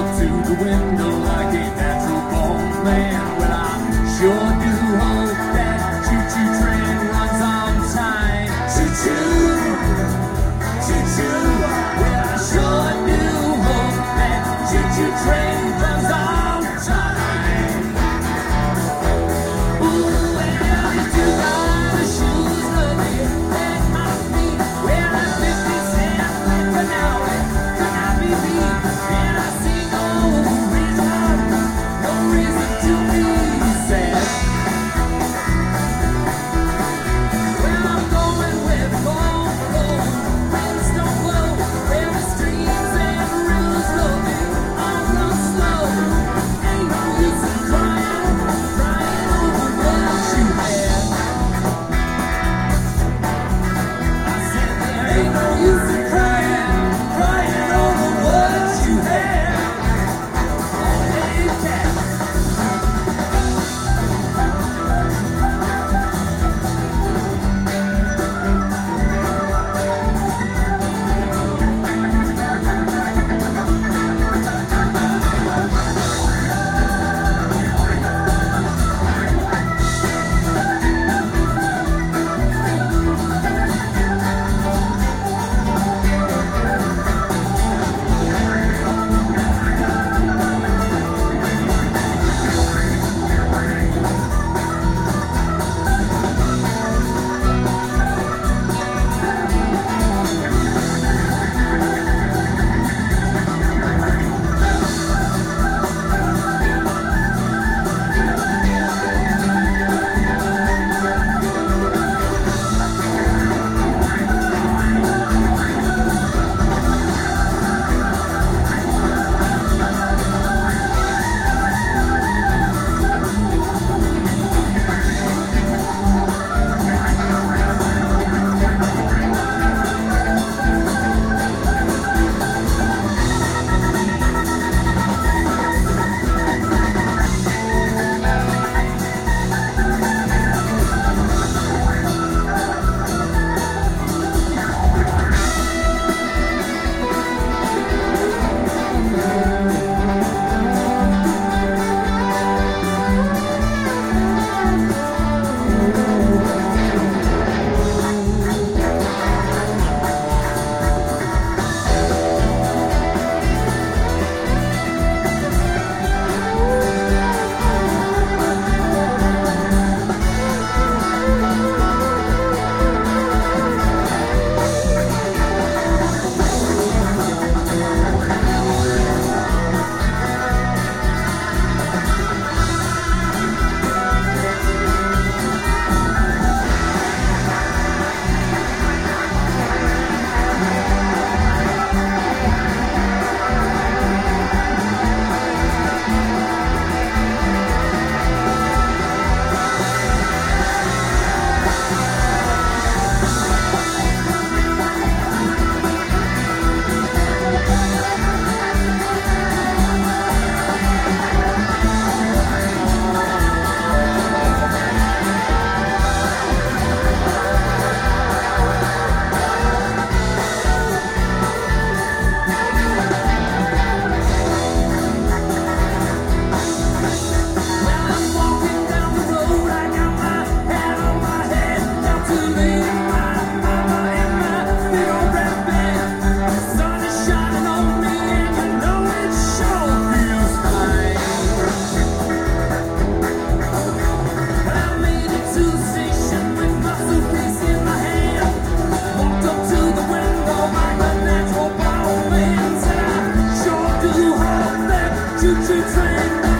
up to the window like a natural born man. Well, I sure do hope that choo-choo train runs on time. Choo-choo, choo-choo. Well, I sure do hope that choo-choo train runs on time. Ooh, well, if you buy the shoes, look at that my feet. Well, that's 50 cents like an hour. Could not be me, and I see no reason to be sad. Well, I'm going where the gold flows, winds don't blow, where the streams and rivers flow me all run slow. Ain't no use in crying over what you had. I said there ain't no use in crying over what you had. Oh, hey, cat. Choo-choo train.